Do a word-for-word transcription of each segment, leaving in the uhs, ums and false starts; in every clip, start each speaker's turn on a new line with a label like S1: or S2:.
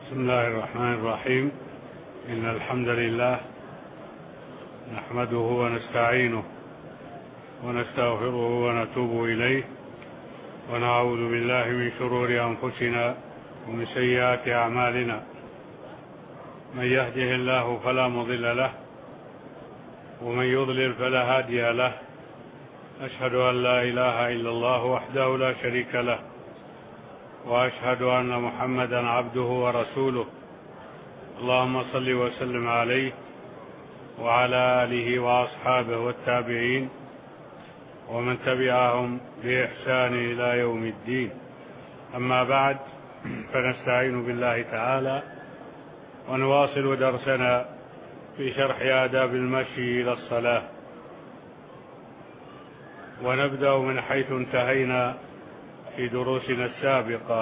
S1: بسم الله الرحمن الرحيم. إن الحمد لله نحمده ونستعينه ونستغفره ونتوب إليه، ونعوذ بالله من شرور أنفسنا ومن سيئات أعمالنا. من يهده الله فلا مضل له، ومن يضلل فلا هادي له. أشهد أن لا إله إلا الله وحده لا شريك له، وأشهد أن محمدا عبده ورسوله. اللهم صل وسلم عليه وعلى آله وأصحابه والتابعين ومن تبعهم بإحسان إلى يوم الدين. أما بعد، فنستعين بالله تعالى ونواصل درسنا في شرح آداب المشي إلى الصلاة، ونبدأ من حيث انتهينا في دروسنا السابقة.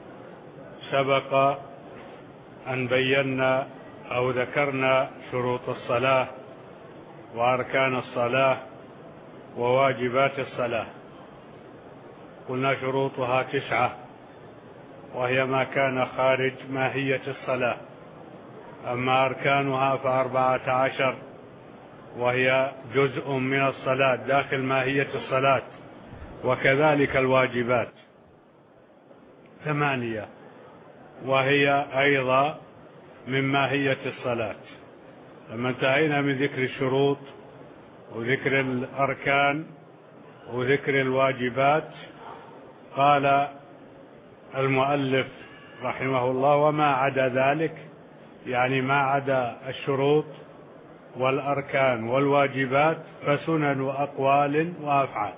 S1: سبق أن بينا أو ذكرنا شروط الصلاة وأركان الصلاة وواجبات الصلاة. قلنا شروطها تسعة، وهي ما كان خارج ماهية الصلاة. أما أركانها فأربعة عشر، وهي جزء من الصلاة داخل ماهية الصلاة. وكذلك الواجبات ثمانية، وهي أيضا من ماهية الصلاة. لما انتهينا من ذكر الشروط وذكر الأركان وذكر الواجبات، قال المؤلف رحمه الله: وما عدا ذلك، يعني ما عدا الشروط والأركان والواجبات، فسنن وأقوال وأفعال.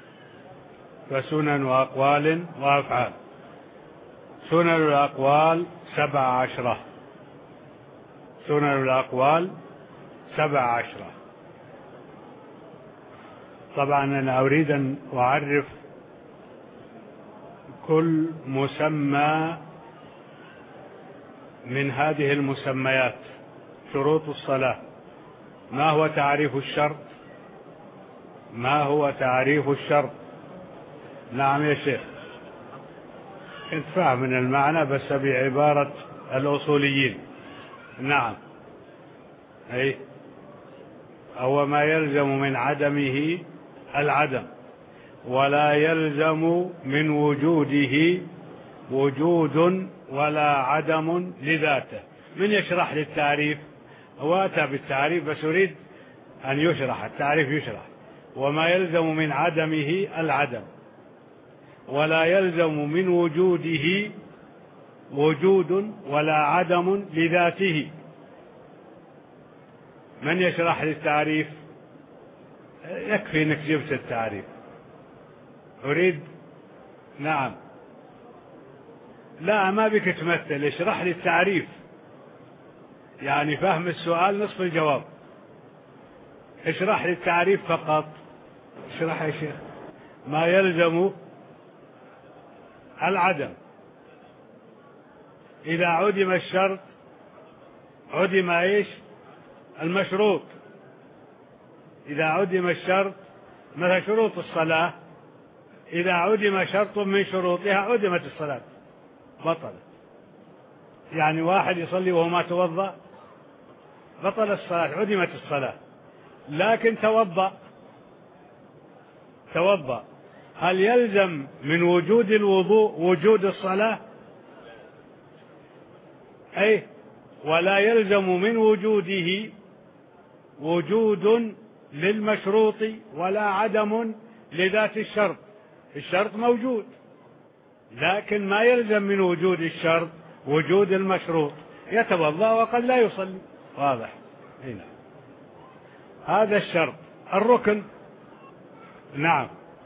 S1: فسنن وأقوال وأفعال. سنن الأقوال سبع عشرة. سنن الأقوال سبع عشرة. طبعا أنا أريد أن أعرف كل مسمى من هذه المسميات. شروط الصلاة: ما هو تعريف الشرط؟ ما هو تعريف الشرط؟ نعم يا شيخ، كنت فاهم من المعنى بس بعبارة الأصوليين. نعم، أي أو ما يلزم من عدمه العدم، ولا يلزم من وجوده وجود ولا عدم لذاته. من يشرح لي التعريف؟ هو أتى بالتعريف بس أريد أن يشرح التعريف. يشرح: وما يلزم من عدمه العدم، ولا يلزم من وجوده وجود ولا عدم لذاته. من يشرح لي التعريف؟ يكفي انك جبت التعريف. اريد. نعم، لا ما بك تمثل، اشرح لي التعريف. يعني فهم السؤال نصف الجواب. اشرح لي التعريف فقط. اشرح يا شيخ. ما يلزم العدم، إذا عدم الشرط عدم إيش؟ المشروط. إذا عدم الشرط، مثل شروط الصلاة، إذا عدم شرط من شروطها عدمت الصلاة، بطلت. يعني واحد يصلي وهو ما توضأ، بطل الصلاة، عدمت الصلاة. لكن توضأ توضأ هل يلزم من وجود الوضوء وجود الصلاة؟ أي ولا يلزم من وجوده وجود للمشروط ولا عدم لذات الشرط. الشرط موجود، لكن ما يلزم من وجود الشرط وجود المشروط. يتوضأ وقد لا يصلي. واضح؟ هنا هذا الشرط. الركن: نعم،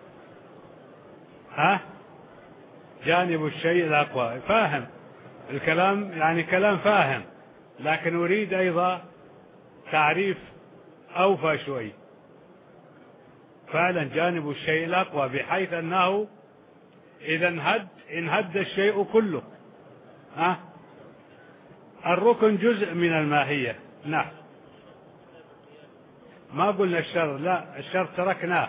S1: ها جانب الشيء الأقوى. فاهم الكلام، يعني كلام فاهم، لكن أريد أيضا تعريف أوفى شوي. فعلا جانب الشيء الأقوى، بحيث أنه إذا انهد انهد الشيء كله. ها الركن جزء من الماهية. نعم، ما قلنا الشر، لا الشر تركناه.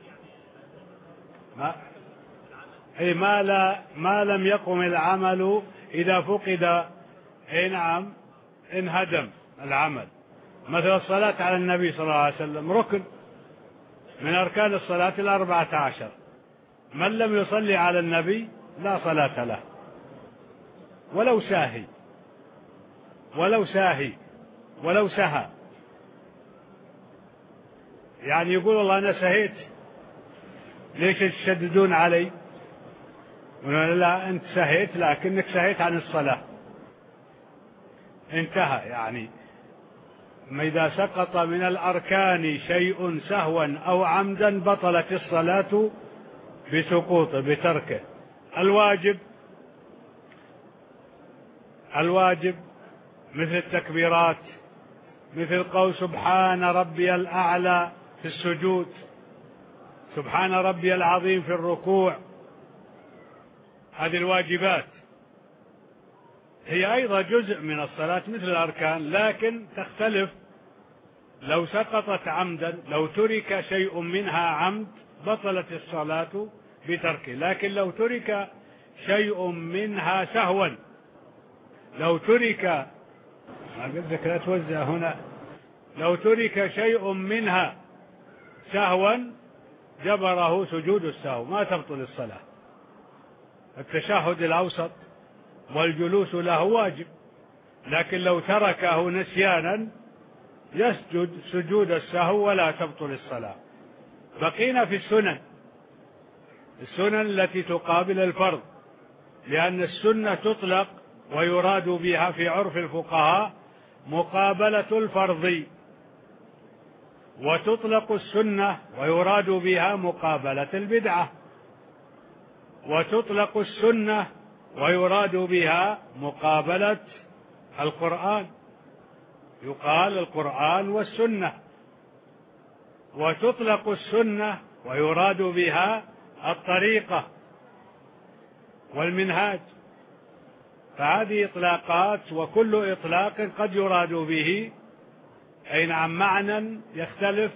S1: ما أي ما لا ما لم يقم العمل إذا فقد اي نعم انهدم العمل. مثل الصلاة على النبي صلى الله عليه وسلم ركن من أركان الصلاة الأربعة عشر، من لم يصلي على النبي لا صلاة له، ولو ساهي ولو ساهي ولو سهى. يعني يقول والله أنا سهيت، ليش تشددون علي؟ لا، أنت سهيت لكنك سهيت عن الصلاة، انتهى. يعني ما إذا سقط من الأركان شيء سهوا أو عمدا بطلت الصلاة بسقوطه بتركه. الواجب الواجب مثل التكبيرات، مثل قول سبحان ربي الأعلى في السجود، سبحان ربي العظيم في الركوع، هذه الواجبات هي أيضا جزء من الصلاة مثل الأركان، لكن تختلف. لو سقطت عمدا، لو ترك شيء منها عمد بطلت الصلاة بتركه، لكن لو ترك شيء منها سهوا، لو ترك ما قلت لك لا توزع هنا، لو ترك شيء منها سهوا جبره سجود السهو، ما تبطل الصلاة. التشهد الأوسط والجلوس له واجب، لكن لو تركه نسيانا يسجد سجود السهو ولا تبطل الصلاة. بقينا في السنن، السنن التي تقابل الفرض، لأن السنة تطلق ويراد بها في عرف الفقهاء مقابلة الفرض، وتطلق السنة ويراد بها مقابلة البدعة، وتطلق السنة ويراد بها مقابلة القرآن، يقال القرآن والسنة، وتطلق السنة ويراد بها الطريقة والمنهاج. فهذه إطلاقات، وكل إطلاق قد يراد به أي نعم معنى يختلف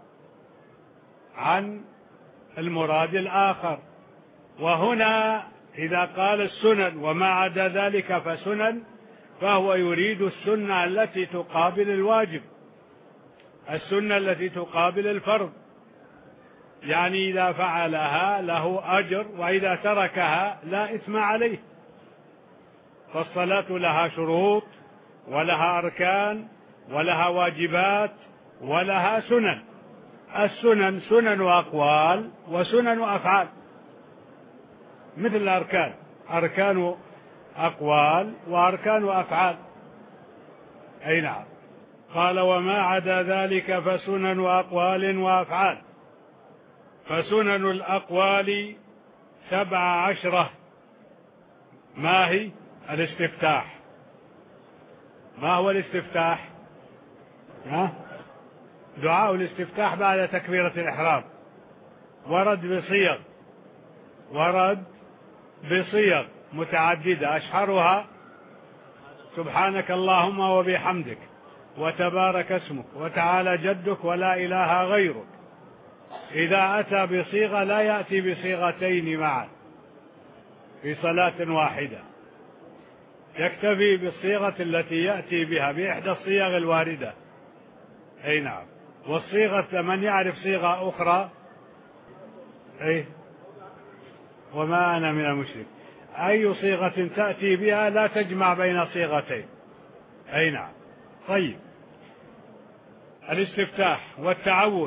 S1: عن المراد الآخر. وهنا إذا قال السنن وما عدا ذلك فسنن، فهو يريد السنة التي تقابل الواجب، السنة التي تقابل الفرض. يعني إذا فعلها له أجر، وإذا تركها لا إثم عليه. فالصلاة لها شروط ولها أركان ولها واجبات ولها سنن. السنن سنن أقوال وسنن أفعال، مثل الأركان، أركان أقوال وأركان أفعال. أي نعم. قال وما عدا ذلك فسنن أقوال وأفعال. فسنن الأقوال سبع عشرة. ما هي؟ الاستفتاح. ما هو الاستفتاح؟ ها؟ دعاء الاستفتاح بعد تكبيرة الإحرام، ورد بصيغ ورد بصيغ متعددة، أشهرها سبحانك اللهم وبحمدك وتبارك اسمك وتعالى جدك ولا إله غيرك. إذا أتى بصيغة لا يأتي بصيغتين معا في صلاة واحدة، يكتفي بالصيغة التي يأتي بها بإحدى الصيغ الواردة. أي نعم. والصيغة من يعرف صيغة أخرى؟ أي وما أنا من المشرك. أي صيغة تأتي بها لا تجمع بين صيغتين. أي نعم. طيب، الاستفتاح والتعوذ.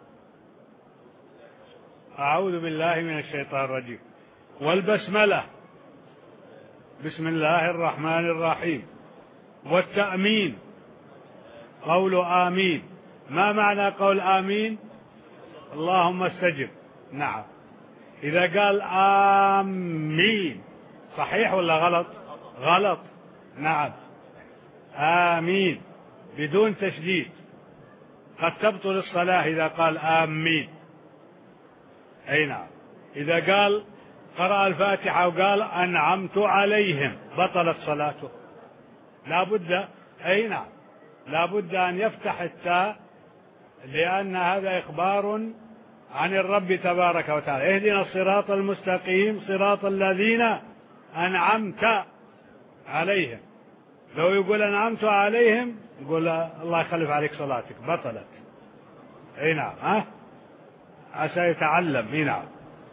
S1: أعوذ بالله من الشيطان الرجيم. والبسملة، بسم الله الرحمن الرحيم. والتأمين، قول آمين. ما معنى قول آمين؟ اللهم استجب. نعم. إذا قال آمين صحيح ولا غلط؟ غلط. نعم. آمين بدون تشديد، قد تبطل الصلاة إذا قال آمين. أي نعم. إذا قال قرأ الفاتحة وقال أنعمت عليهم بطلت صلاته، لا بد. أي نعم، لا بد أن يفتح التاء، لأن هذا إخبار عن الرب تبارك وتعالى. اهدنا الصراط المستقيم صراط الذين أنعمت عليهم. لو يقول أنعمت عليهم يقول الله يخلف عليك صلاتك بطلت. اي نعم. ها عسى يتعلم. اي نعم.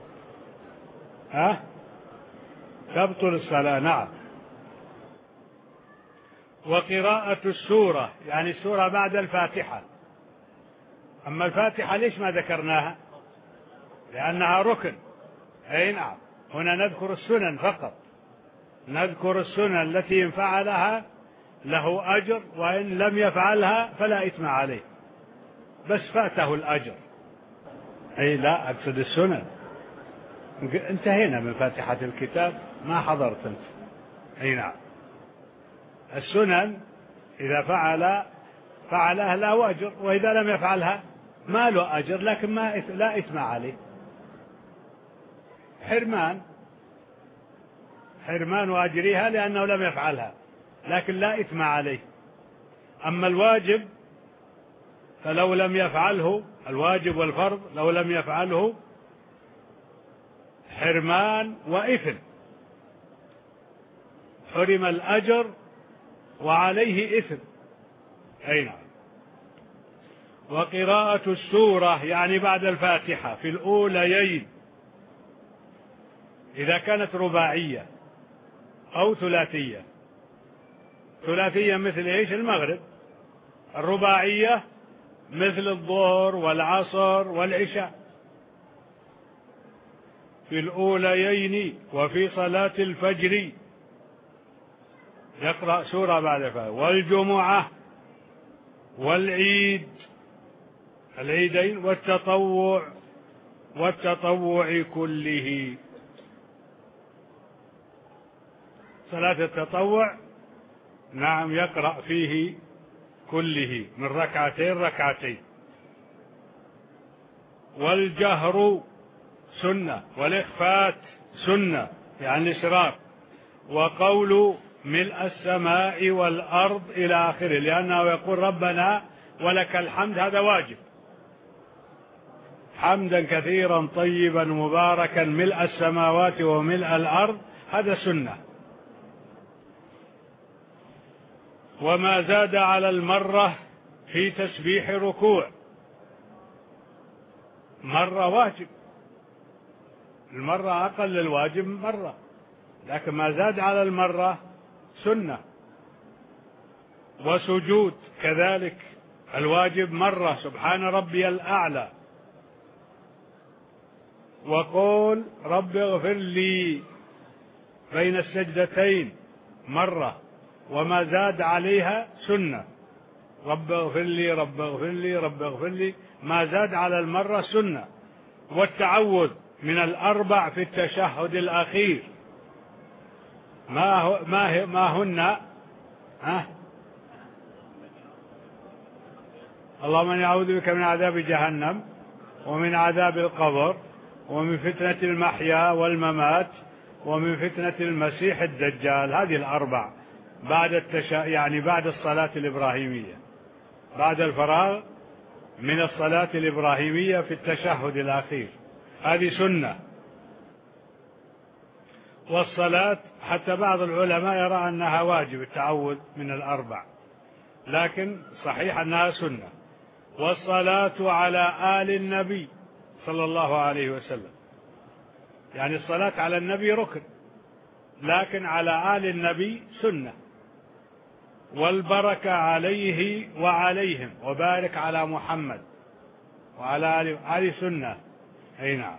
S1: ها تبطل الصلاة. نعم. وقراءة السورة يعني السورة بعد الفاتحة. أما الفاتحة ليش ما ذكرناها؟ لأنها ركن. أي نعم. هنا نذكر السنن فقط، نذكر السنن التي إن فعلها له أجر وإن لم يفعلها فلا إثم عليه، بس فاته الأجر. أي لا أقصد السنن. انتهينا من فاتحة الكتاب، ما حضرت أنت. أي نعم. السنن إذا فعل فعلها له أجر، وإذا لم يفعلها ما له أجر لكن ما لا إثم عليه. حرمان حرمان أجرها لأنه لم يفعلها، لكن لا إثم عليه. أما الواجب فلو لم يفعله، الواجب والفرض لو لم يفعله حرمان وإثم، حرم الأجر وعليه إثم. أي نعم. وقراءة السورة يعني بعد الفاتحة في الأوليين إذا كانت رباعية أو ثلاثية. ثلاثية مثل إيش؟ المغرب. الرباعية مثل الظهر والعصر والعشاء. في الأوليين وفي صلاة الفجر يقرأ سورة بعد الفاتحة. والجمعة والعيد، العيدين، والتطوع والتطوع كله. صلاة التطوع نعم يقرأ فيه كله من ركعتين ركعتين. والجهر سنة، والإخفات سنة يعني الإسرار. وقول ملء السماء والأرض إلى آخره، لأنه يقول ربنا ولك الحمد، هذا واجب. حمدا كثيرا طيبا مباركا ملء السماوات وملء الأرض، هذا سنة. وما زاد على المرة في تسبيح ركوع، مرة واجب، المرة أقل الواجب مرة، لكن ما زاد على المرة سنة. وسجود كذلك الواجب مرة سبحان ربي الأعلى. وقول رب اغفر لي بين السجدتين مرة، وما زاد عليها سنة. رب اغفر لي رب اغفر لي رب اغفر لي، ما زاد على المرة سنة. والتعوذ من الأربع في التشهد الأخير، ما هو ما, ما هن ها؟ اللهم اني اعوذ بك من عذاب جهنم ومن عذاب القبر ومن فتنة المحيا والممات ومن فتنة المسيح الدجال. هذه الأربع بعد التشا... يعني بعد الصلاة الإبراهيمية، بعد الفراغ من الصلاة الإبراهيمية في التشهد الأخير، هذه سنة. والصلاة حتى بعض العلماء يرى أنها واجب التعوذ من الأربع، لكن صحيح أنها سنة. والصلاة على آل النبي صلى الله عليه وسلم، يعني الصلاة على النبي ركن، لكن على آل النبي سنة. والبركة عليه وعليهم، وبارك على محمد وعلى آله، هذه سنة. أي نعم.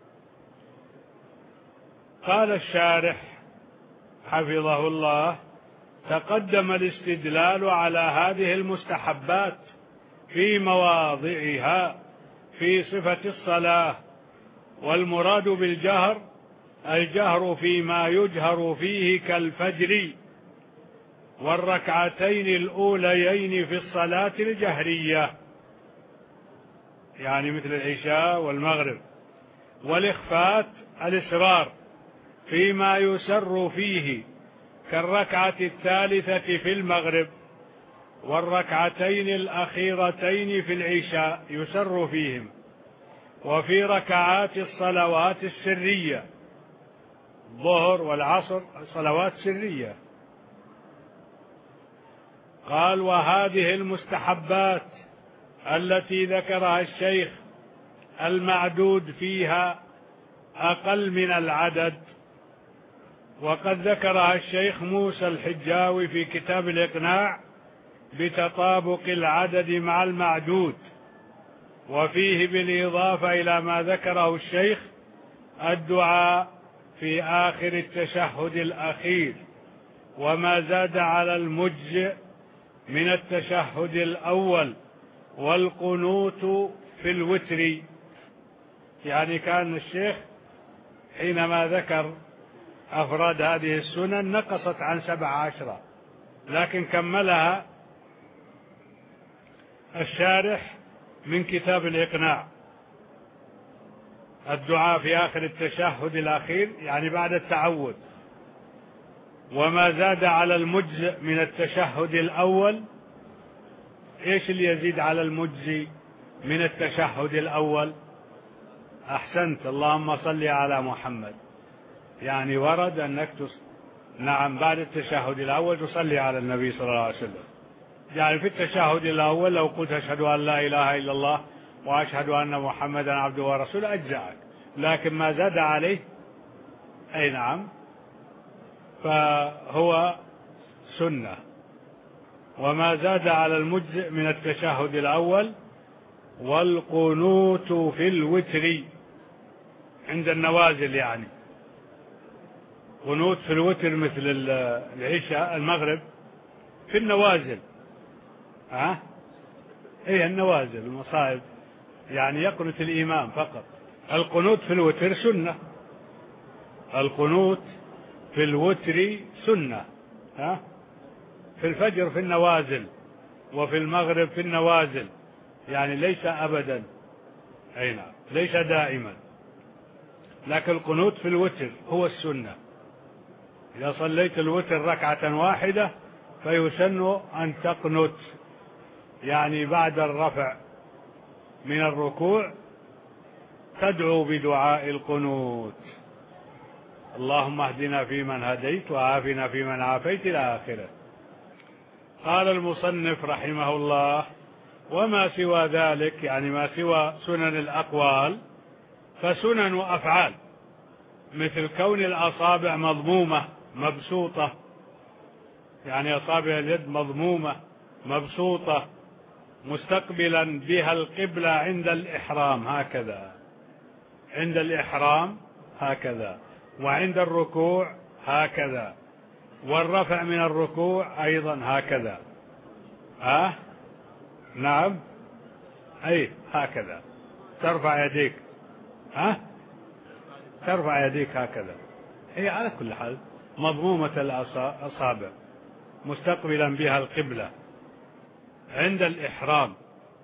S1: قال الشارح حفظه الله: تقدم الاستدلال على هذه المستحبات في مواضعها في صفة الصلاة. والمراد بالجهر الجهر فيما يجهر فيه كالفجر والركعتين الأوليين في الصلاة الجهرية، يعني مثل العشاء والمغرب. والإخفات الإسرار فيما يسر فيه كالركعة الثالثة في المغرب والركعتين الأخيرتين في العشاء يسر فيهم. وفي ركعات الصلوات السرية، الظهر والعصر صلوات سرية، قال: وهذه المستحبات التي ذكرها الشيخ المعدود فيها أقل من العدد، وقد ذكرها الشيخ موسى الحجاوي في كتاب الإقناع بتطابق العدد مع المعدود، وفيه بالإضافة إلى ما ذكره الشيخ الدعاء في آخر التشهد الأخير، وما زاد على المجزئ من التشهد الأول، والقنوت في الوتر. يعني كان الشيخ حينما ذكر أفراد هذه السنن نقصت عن سبع عشرة، لكن كملها الشارح من كتاب الإقناع: الدعاء في آخر التشهد الأخير، يعني بعد التعوذ، وما زاد على المجزئ من التشهد الأول. إيش اللي يزيد على المجزي من التشهد الأول؟ أحسنت، اللهم صل على محمد. يعني ورد أنك تص... نعم بعد التشهد الأول تصلي على النبي صلى الله عليه وسلم. يعني في التشهد الأول لو قلت أشهد أن لا إله إلا الله وأشهد أن محمدا عبده ورسوله أجزأك، لكن ما زاد عليه أي نعم فهو سنة. وما زاد على المجزئ من التشهد الأول، والقنوت في الوتر عند النوازل، يعني قنوت في الوتر مثل العشاء المغرب في النوازل، ها ايه النوازل المصائب، يعني يقنت الإمام فقط. القنوت في الوتر سنة، القنوت في الوتر سنة، ها في الفجر في النوازل، وفي المغرب في النوازل، يعني ليس أبدا، أي نعم ليس دائما، لكن القنوت في الوتر هو السنة. إذا صليت الوتر ركعة واحدة فيسن أن تقنت، يعني بعد الرفع من الركوع تدعو بدعاء القنوت: اللهم اهدنا فيمن هديت وعافنا فيمن عافيت إلى آخره. قال المصنف رحمه الله: وما سوى ذلك، يعني ما سوى سنن الأقوال، فسنن أفعال، مثل كون الأصابع مضمومة مبسوطة، يعني أصابع اليد مضمومة مبسوطة مستقبلا بها القبلة عند الإحرام هكذا، عند الإحرام هكذا، وعند الركوع هكذا، والرفع من الركوع أيضا هكذا. ها أه؟ نعم أي هكذا ترفع يديك، ها أه؟ ترفع يديك هكذا. هي على كل حال مضمومة الأصابع مستقبلا بها القبلة عند الإحرام،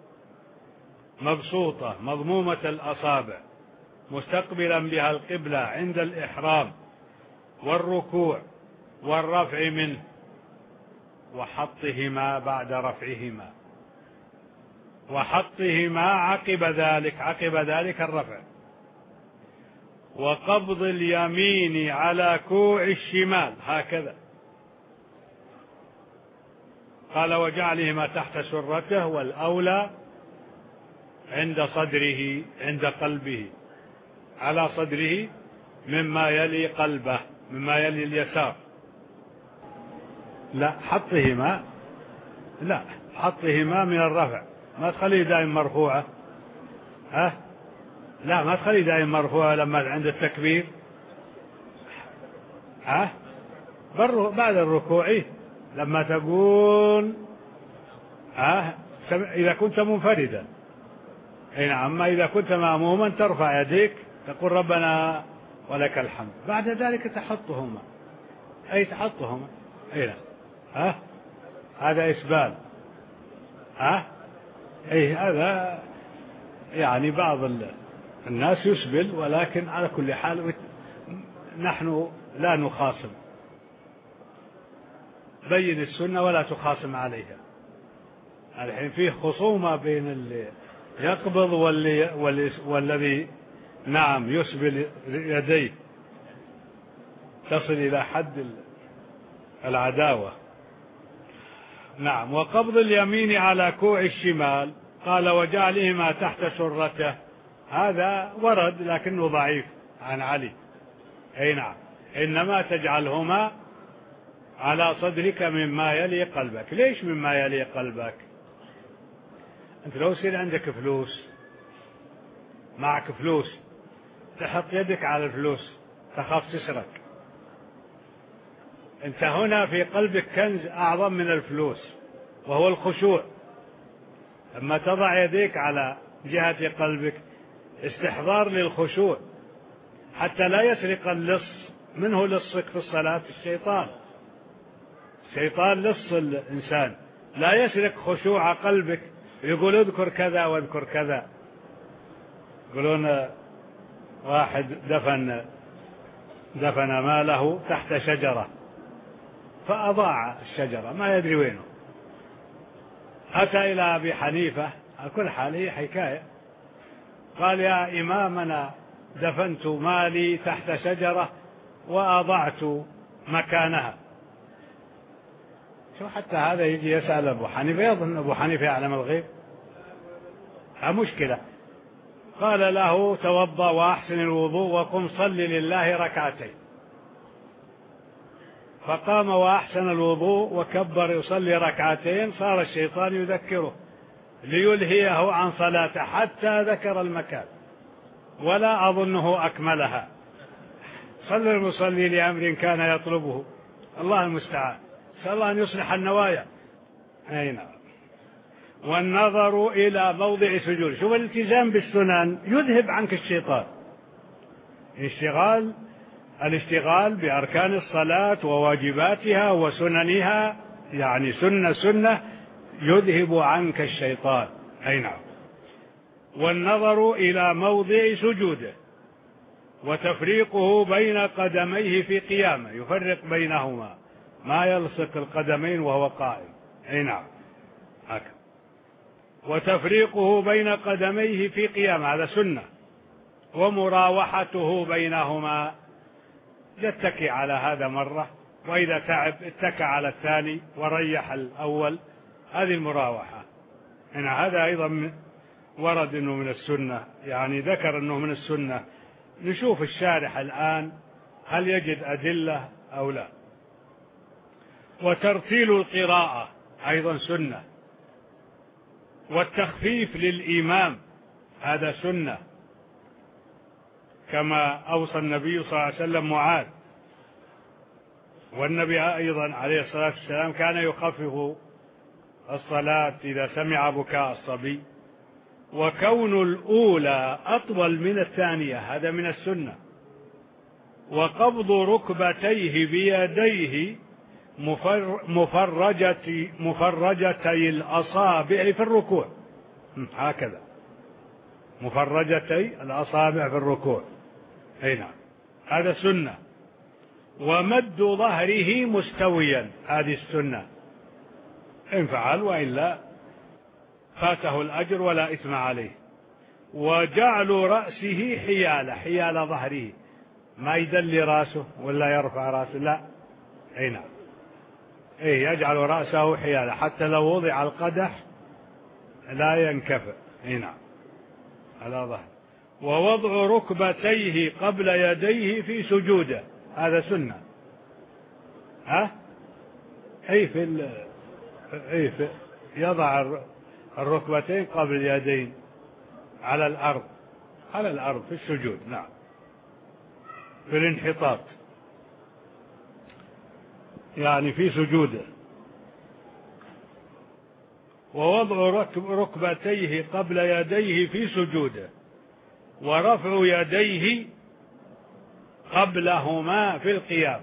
S1: مبسوطة مضمومة الأصابع مستقبلا بها القبلة عند الإحرام، والركوع والرفع منه، وحطهما بعد رفعهما، وحطهما عقب ذلك، عقب ذلك الرفع، وقبض اليمين على كوع الشمال هكذا. قال: وجعلهما تحت سرته، والأولى عند صدره، عند قلبه، على صدره مما يلي قلبه، مما يلي اليسار. لا حطهما، لا حطهما من الرفع، ما تخليه دائما مرفوعة، ها لا ما تخليه دائما مرفوعة لما عند التكبير، ها بعد الركوع لما تقول ها إذا كنت منفردا، أي نعم. أما إذا كنت مأموما ترفع يديك تقول ربنا ولك الحمد، بعد ذلك تحطهما، أي تحطهما، أي نعم. ها هذا إسبال، ها أي هذا يعني بعض الناس يسبل، ولكن على كل حال نحن لا نخاصم، بين السنة ولا تخاصم عليها. الحين فيه خصومة بين اللي يقبض واللي واللي والذي نعم يسبل يديه، تصل إلى حد العداوة. نعم. وقبض اليمين على كوع الشمال قال وجعلهما تحت سرته، هذا ورد لكنه ضعيف عن علي. أي نعم، إنما تجعلهما على صدرك مما يلي قلبك. ليش مما يلي قلبك؟ أنت لو يصير عندك فلوس، معك فلوس، تحط يدك على الفلوس تخاف تسرق. أنت هنا في قلبك كنز أعظم من الفلوس وهو الخشوع. لما تضع يديك على جهة قلبك استحضار للخشوع، حتى لا يسرق اللص. منه لصك في الصلاة؟ الشيطان. الشيطان لص الإنسان، لا يسرق خشوع قلبك. يقول اذكر كذا واذكر كذا. يقولون واحد دفن دفن ماله تحت شجرة فأضاع الشجرة، ما يدري وينه. أتى إلى أبي حنيفة، على كل حال هي حكاية، قال يا إمامنا دفنت مالي تحت شجرة وأضعت مكانها. شو حتى هذا يجي يسأل أبو حنيفة، يظن أبو حنيفة يعلم الغيب؟ ها مشكلة. قال له توضأ وأحسن الوضوء وقم صل لله ركعتين. فقام وأحسن الوضوء وكبر يصلي ركعتين. صار الشيطان يذكره ليلهيه عن صلاته حتى ذكر المكان، ولا أظنه أكملها. صلى المصلي لأمر كان يطلبه، الله المستعان، نسأل الله أن يصلح النوايا. أي نعم. والنظر إلى موضع سجود. شوف الالتزام بالسنن يذهب عنك الشيطان. الاشتغال الاشتغال بأركان الصلاة وواجباتها وسننها، يعني سنة سنة، يذهب عنك الشيطان. أي نعم. والنظر إلى موضع سجوده وتفريقه بين قدميه في قيامه، يفرق بينهما، ما يلصق القدمين وهو قائم. أي نعم هكذا. وتفريقه بين قدميه في قيامه، هذا سنة. ومراوحته بينهما، يتكي على هذا مرة، وإذا تعب اتكى على الثاني وريح الأول، هذه المراوحة. هنا هذا أيضا ورد أنه من السنة، يعني ذكر أنه من السنة. نشوف الشارح الآن هل يجد أدلة أو لا. وترتيل القراءة أيضا سنة. والتخفيف للإمام هذا سنة، كما أوصى النبي صلى الله عليه وسلم معاذ. والنبي أيضا عليه الصلاة والسلام كان يخفف الصلاة إذا سمع بكاء الصبي. وكون الأولى أطول من الثانية هذا من السنة. وقبض ركبتيه بيديه مفرجة مفرجتي الأصابع في الركوع، هكذا، مفرجتي الأصابع في الركوع. أي نعم هذا سنة. ومد ظهره مستويا، هذه السنة، إن فعل، وإلا فاته الأجر ولا إثم عليه. وجعل رأسه حيال حيال ظهره، ما يدلي رأسه ولا يرفع رأسه، لا. أي نعم. إيه، يجعل رأسه حيال حتى لو وضع القدح لا ينكفئ. أي نعم على ظهر. ووضع ركبتيه قبل يديه في سجوده، هذا سنة. ها أي في ال... أي في يضع الركبتين قبل اليدين على الأرض، على الأرض في السجود. نعم في الانحطاط، يعني في سجوده. ووضع ركبتيه قبل يديه في سجوده. ورفع يديه قبلهما في القيام،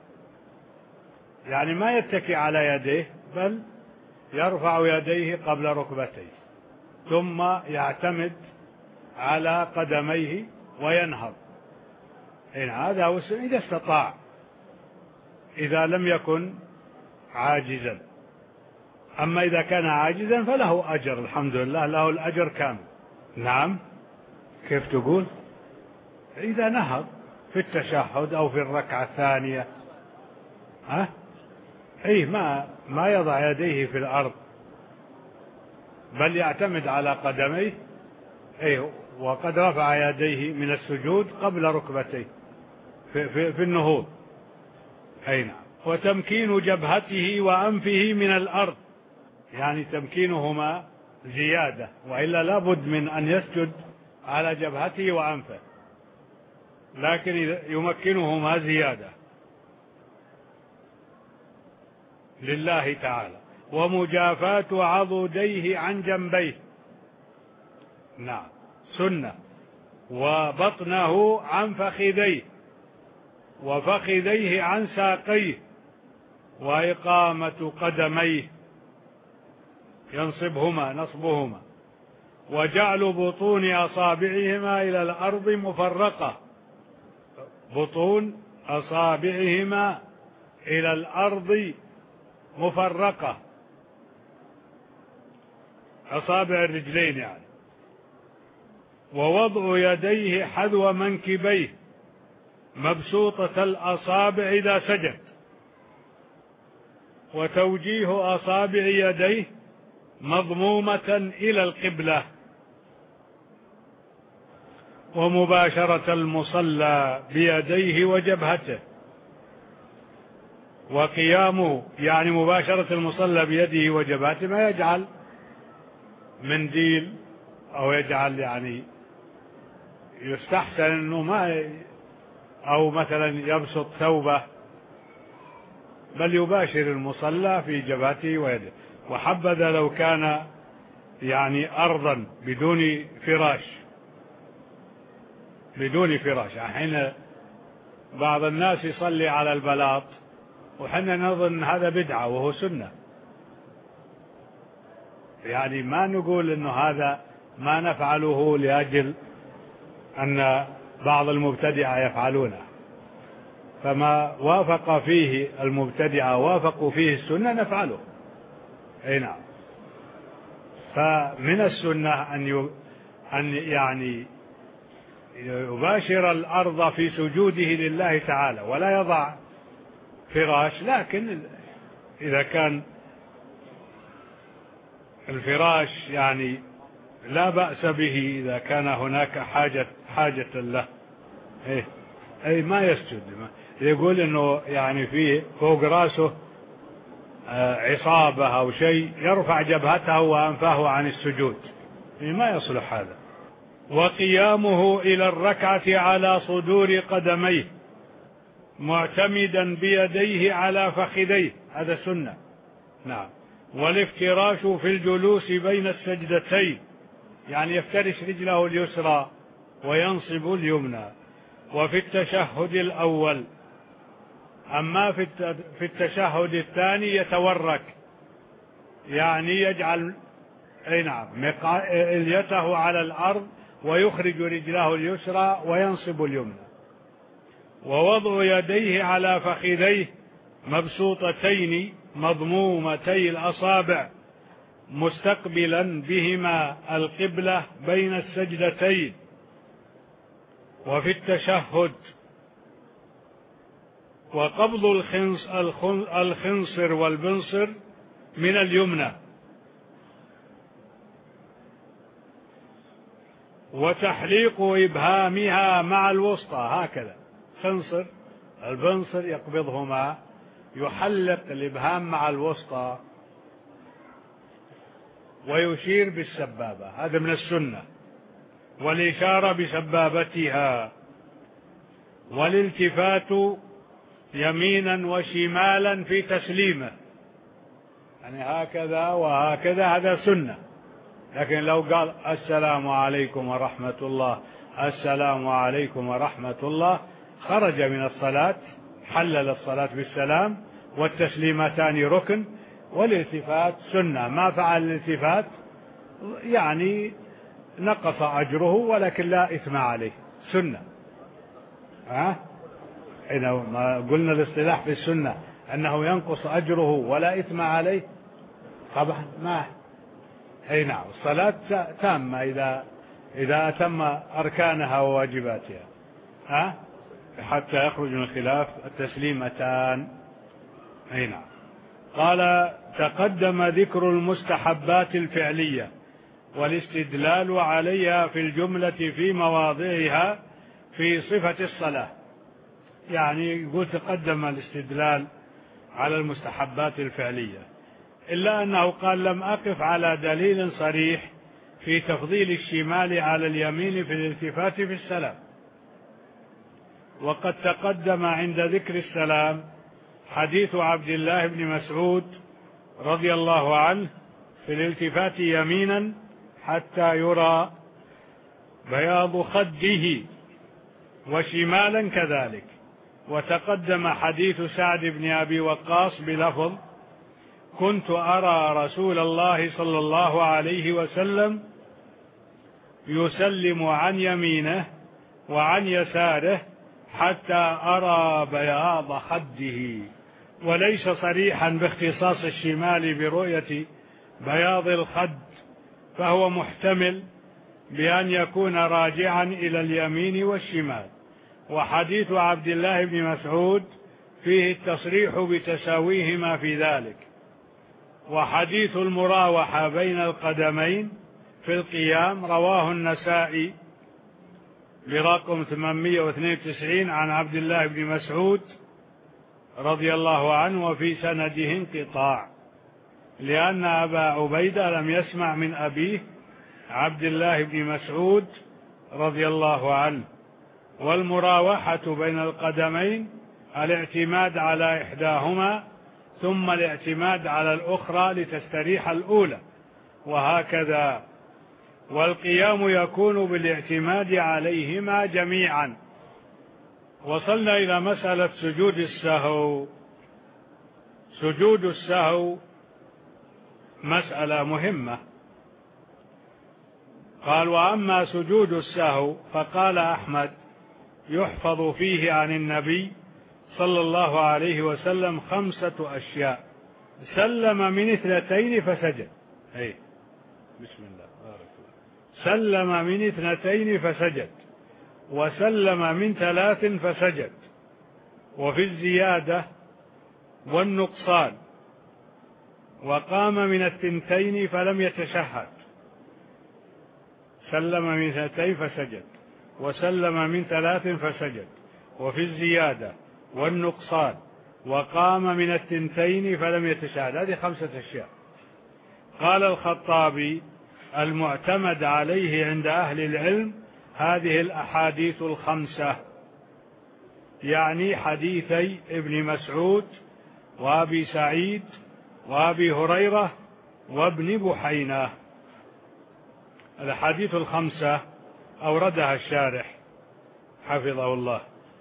S1: يعني ما يتكي على يديه بل يرفع يديه قبل ركبتيه، ثم يعتمد على قدميه وينهض. إن هذا هو إذا استطاع، إذا لم يكن عاجزا. أما إذا كان عاجزا فله أجر، الحمد لله له الأجر كامل. نعم. كيف تقول؟ إذا نهض في التشهد أو في الركعة الثانية، ها أي ما ما يضع يديه في الأرض، بل يعتمد على قدميه. أي وقد رفع يديه من السجود قبل ركبتيه في, في, في النهوض. أي نعم. وتمكين جبهته وأنفه من الأرض، يعني تمكينهما زيادة، وإلا لابد من أن يسجد على جبهته وأنفه، لكن يمكنهما زيادة لله تعالى. ومجافاة عضديه عن جنبيه، نعم سنة. وبطنه عن فخذيه، وفخذيه عن ساقيه، وإقامة قدميه ينصبهما نصبهما، وجعل بطون أصابعهما إلى الأرض مفرقة، بطون أصابعهما إلى الأرض مفرقة، أصابع الرجلين يعني. ووضع يديه حذو منكبيه مبسوطة الأصابع إذا سجد، وتوجيه أصابع يديه مضمومة إلى القبلة. ومباشرة المصلى بيديه وجبهته، وقيامه يعني مباشرة المصلى بيده وجبهته، ما يجعل منديل أو يجعل يعني يستحسن أنه ما أو مثلا يبسط ثوبه، بل يباشر المصلى في جبهته ويده. وحبذا لو كان يعني أرضا بدون فراش، بدون فراش. حين بعض الناس يصلي على البلاط وحنا نظن هذا بدعة وهو سنة، يعني ما نقول إنه هذا ما نفعله لأجل أن بعض المبتدعة يفعلونه، فما وافق فيه المبتدعة وافقوا فيه السنة نفعله. أي نعم. فمن السنة أن أن يعني يباشر الأرض في سجوده لله تعالى، ولا يضع فراش، لكن إذا كان الفراش يعني لا بأس به إذا كان هناك حاجة حاجة له. إيه أي ما يسجد، يقول إنه يعني فيه فوق رأسه عصابة أو شيء يرفع جبهته وأنفه عن السجود، إيه ما يصلح هذا. وقيامه إلى الركعة على صدور قدميه معتمدا بيديه على فخذيه، هذا سنة. نعم. والافتراش في الجلوس بين السجدتين، يعني يفترش رجله اليسرى وينصب اليمنى. وفي التشهد الأول، أما في التشهد الثاني يتورك، يعني يجعل أي نعم إليته على الأرض ويخرج رجله اليسرى وينصب اليمنى. ووضع يديه على فخذيه مبسوطتين مضمومتي الأصابع مستقبلا بهما القبلة بين السجدتين. وفي التشهد وقبض الخنص الخنصر والبنصر من اليمنى، وتحليق إبهامها مع الوسطى، هكذا خنصر البنصر يقبضهما، يحلق الإبهام مع الوسطى ويشير بالسبابة، هذا من السنة. والإشارة بسبابتها. والالتفات يمينا وشمالا في تسليمه، يعني هكذا وهكذا، هذا سنة. لكن لو قال السلام عليكم ورحمة الله، السلام عليكم ورحمة الله، خرج من الصلاة، حلل الصلاة بالسلام، والتسليمتان ركن، والالتفات سنة. ما فعل الالتفات يعني نقص أجره، ولكن لا إثم عليه، سنة. ها إذا ما قلنا الاصطلاح في السنة أنه ينقص أجره ولا إثم عليه، طبعا ما أي نعم. الصلاة تامة إذا إذا أتم أركانها وواجباتها، ها حتى يخرج من الخلاف التسليمتان. أي نعم. قال: تقدم ذكر المستحبات الفعلية والاستدلال عليها في الجملة في مواضعها في صفة الصلاة. يعني يقول تقدم الاستدلال على المستحبات الفعلية، إلا أنه قال: لم أقف على دليل صريح في تفضيل الشمال على اليمين في الالتفات في السلام. وقد تقدم عند ذكر السلام حديث عبد الله بن مسعود رضي الله عنه في الالتفات يمينا حتى يرى بياض خده، وشمالا كذلك. وتقدم حديث سعد بن أبي وقاص بلفظ: كنت أرى رسول الله صلى الله عليه وسلم يسلم عن يمينه وعن يساره حتى أرى بياض خده، وليس صريحا باختصاص الشمال برؤية بياض الخد، فهو محتمل بأن يكون راجعا إلى اليمين والشمال. وحديث عبد الله بن مسعود فيه التصريح بتساويهما في ذلك. وحديث المراوحة بين القدمين في القيام رواه النسائي برقم ثمانمائة واثنين وتسعين عن عبد الله بن مسعود رضي الله عنه، وفي سنده انقطاع، لأن أبا عبيدة لم يسمع من أبيه عبد الله بن مسعود رضي الله عنه. والمراوحة بين القدمين الاعتماد على إحداهما ثم الاعتماد على الأخرى لتستريح الأولى، وهكذا. والقيام يكون بالاعتماد عليهما جميعا. وصلنا إلى مسألة سجود السهو. سجود السهو مسألة مهمة. قال: وأما سجود السهو فقال أحمد: يحفظ فيه عن النبي صلى الله عليه وسلم خمسة أشياء: سلم من اثنتين فسجد. أي بسم الله بارك الله. سلم من اثنتين فسجد، وسلم من ثلاث فسجد، وفي الزيادة والنقصان، وقام من الثنتين فلم يتشهد. سلم من اثنتين فسجد، وسلم من ثلاث فسجد، وفي الزيادة والنقصان، وقام من الثنتين فلم يتشهد. هذه خمسة أشياء. قال الخطابي: المعتمد عليه عند أهل العلم هذه الأحاديث الخمسة، يعني حديثي ابن مسعود وأبي سعيد وأبي هريرة وابن بحينة. الأحاديث الخمسة أوردها الشارح حفظه الله،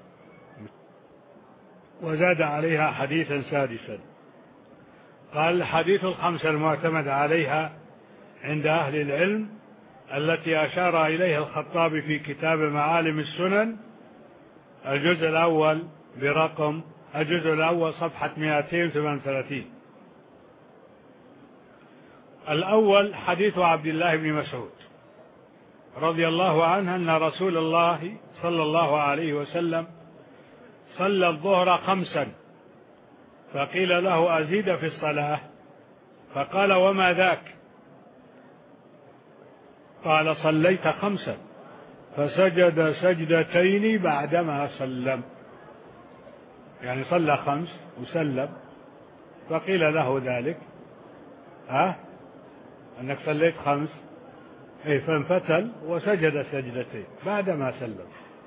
S1: وزاد عليها حديثا سادسا. قال: الحديث الخمسة المعتمد عليها عند أهل العلم التي أشار إليها الخطابي في كتاب معالم السنن الجزء الأول برقم الجزء الأول صفحة مئتين وثمانية وثلاثين. الأول حديث عبد الله بن مسعود رضي الله عنه أن رسول الله صلى الله عليه وسلم صلى الظهر خمسا، فقيل له: أزيد في الصلاة؟ فقال: وما ذاك؟ قال: صليت خمسا. فسجد سجدتين بعدما سلم، يعني صلى خمس وسلم، فقيل له ذلك، ها أنك صليت خمس، أي فانفتل وسجد سجدتين بعدما سلم.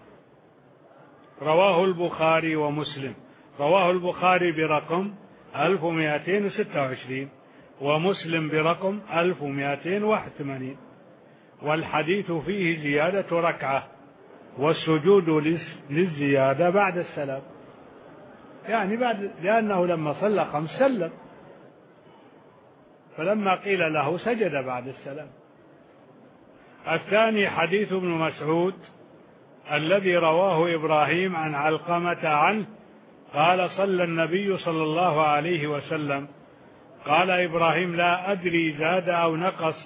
S1: رواه البخاري ومسلم. رواه البخاري برقم ألف ومئتين وستة وعشرين، ومسلم برقم ألف ومئتين وواحد وثمانين. والحديث فيه زيادة ركعة، والسجود للزيادة بعد السلام، يعني بعد، لأنه لما صلى خمس سلم، فلما قيل له سجد بعد السلام. الثاني حديث ابن مسعود الذي رواه إبراهيم عن علقمة عنه قال: صلى النبي صلى الله عليه وسلم. قال إبراهيم: لا أدري زاد أو نقص.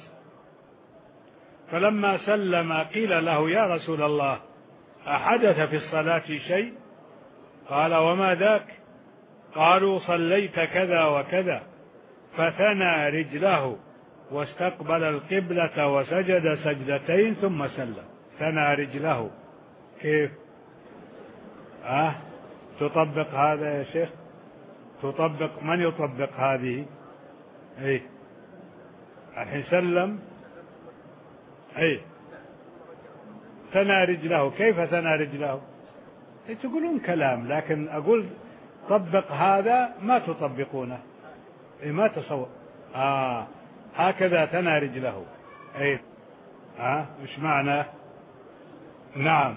S1: فلما سلم قيل له: يا رسول الله، أحدث في الصلاة شيء؟ قال: وما ذاك؟ قالوا صليت كذا وكذا، فثنى رجله واستقبل القبلة وسجد سجدتين ثم سلم. ثنى رجله كيف؟ أه؟ تطبق هذا يا شيخ؟ تطبق؟ من يطبق هذه؟ ايه الحين سلم. ايه ثنى رجله، كيف ثنى رجله؟ إيه تقولون كلام، لكن اقول طبق هذا ما تطبقونه. إيه ما تصور. آه هكذا ثنى رجله. ايه ها آه مش معنى؟ نعم.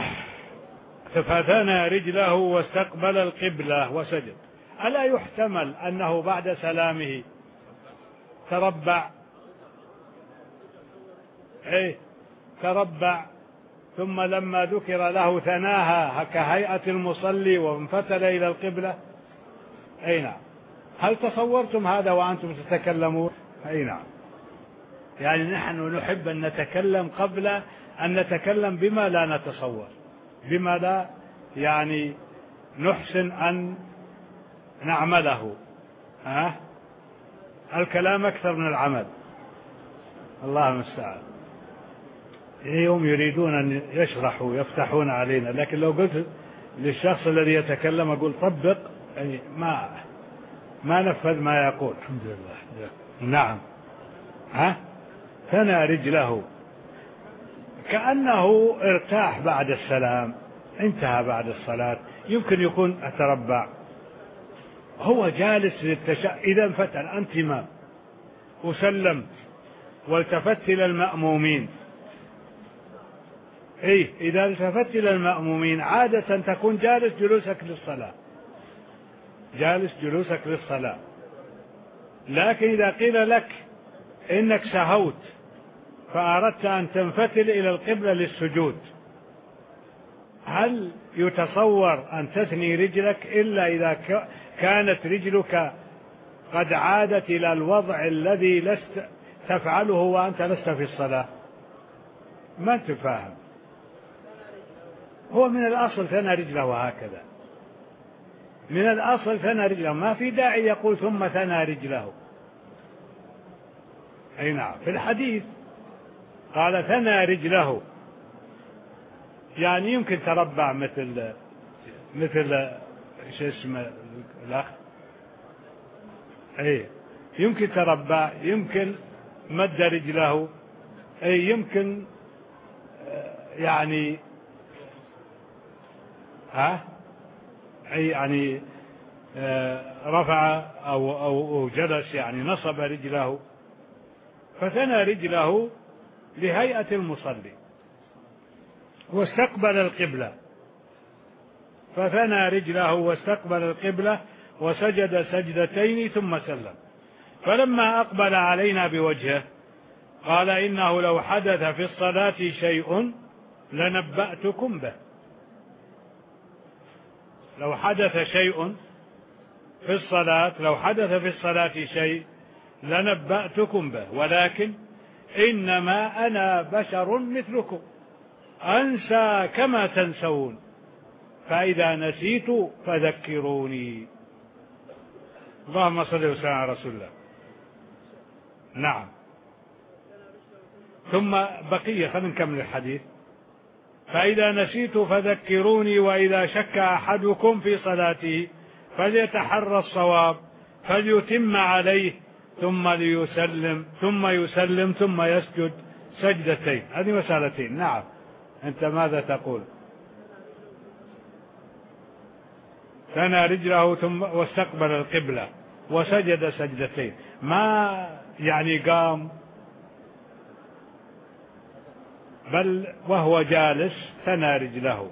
S1: فثنى رجله واستقبل القبلة وسجد. ألا يحتمل أنه بعد سلامه تربع؟ ايه تربع، ثم لما ذكر له ثناها كهيئة المصلي وانفتل إلى القبلة. اي نعم. هل تصورتم هذا وأنتم تتكلمون؟ اي نعم. يعني نحن نحب أن نتكلم قبل أن نتكلم بما لا نتصور، بما لا يعني نحسن أن نعمله. ها؟ الكلام أكثر من العمل. الله المستعان. يوم يريدون أن يشرحوا يفتحون علينا، لكن لو قلت للشخص الذي يتكلم أقول طبق، يعني ما ما نفذ ما يقول. الحمد لله. نعم. ها؟ ثنى رجله كأنه ارتاح بعد السلام، انتهى بعد الصلاة، يمكن يكون أتربع، هو جالس للتشا. إذا انفتل أنت إمام وسلمت والتفت إلى المأمومين، إيه إذا التفت إلى المأمومين عادة تكون جالس جلوسك للصلاة، جالس جلوسك للصلاة. لكن إذا قيل لك إنك سهوت فأردت أن تنفتل إلى القبلة للسجود، هل يتصور أن تثني رجلك إلا إذا كانت رجلك قد عادت إلى الوضع الذي لست تفعله وأنت لست في الصلاة؟ ما أنت فاهم. هو من الأصل ثنى رجله هكذا، من الأصل ثنى رجله، ما في داعي يقول ثم ثنى رجله. أي نعم. في الحديث قال ثنى رجله، يعني يمكن تربع مثل مثل شو اسمه الأخ، أي يمكن تربع، يمكن مد رجله، أي يمكن يعني ها أي يعني رفع أو أو جلس، يعني نصب رجله. فثنى رجله لهيئة المصلي واستقبل القبلة، فثنى رجله واستقبل القبلة وسجد سجدتين ثم سلم. فلما أقبل علينا بوجهه قال إنه لو حدث في الصلاة شيء لنبأتكم به. لو حدث شيء في الصلاة، لو حدث في الصلاة شيء لنبأتكم به، ولكن إنما أنا بشر مثلكم أنسى كما تنسون، فإذا نسيت فذكروني. اللهم صل وسلم على رسول الله. نعم. ثم بقية، خلينا نكمل الحديث. فإذا نسيت فذكروني، وإذا شك أحدكم في صلاته فليتحرى الصواب فليتم عليه ثم ليسلم ثم يسلم ثم يسجد سجدتين. هذه مسألتين. نعم. أنت ماذا تقول؟ ثنى رجله ثم واستقبل القبلة وسجد سجدتين، ما يعني قام، بل وهو جالس ثنى رجله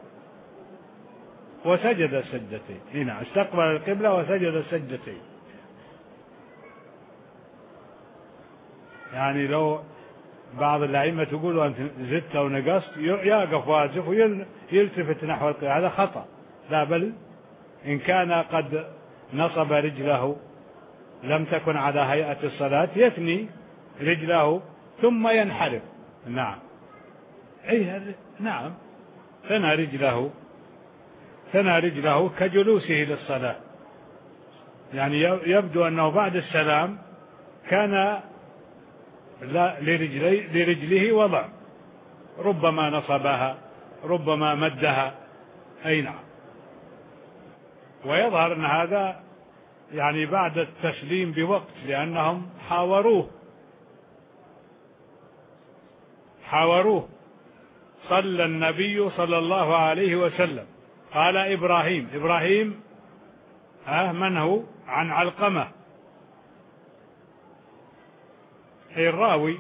S1: وسجد سجدتين. هنا استقبل القبلة وسجد سجدتين. يعني لو بعض الأئمة تقولوا أنت زدت أو نقصت يقف واقف ويلتفت نحو القبلة، هذا خطأ. لا، بل إن كان قد نصب رجله لم تكن على هيئة الصلاة يثني رجله ثم ينحرف. نعم. أي نعم. ثنى رجله ثنى رجله كجلوسه للصلاة. يعني يبدو أنه بعد السلام كان لرجلي لرجله وضع، ربما نصبها ربما مدها، أي نعم. ويظهر أن هذا يعني بعد التسليم بوقت، لأنهم حاوروه حاوروه صلى النبي صلى الله عليه وسلم. قال إبراهيم إبراهيم ها من هو؟ عن علقمة، أي الراوي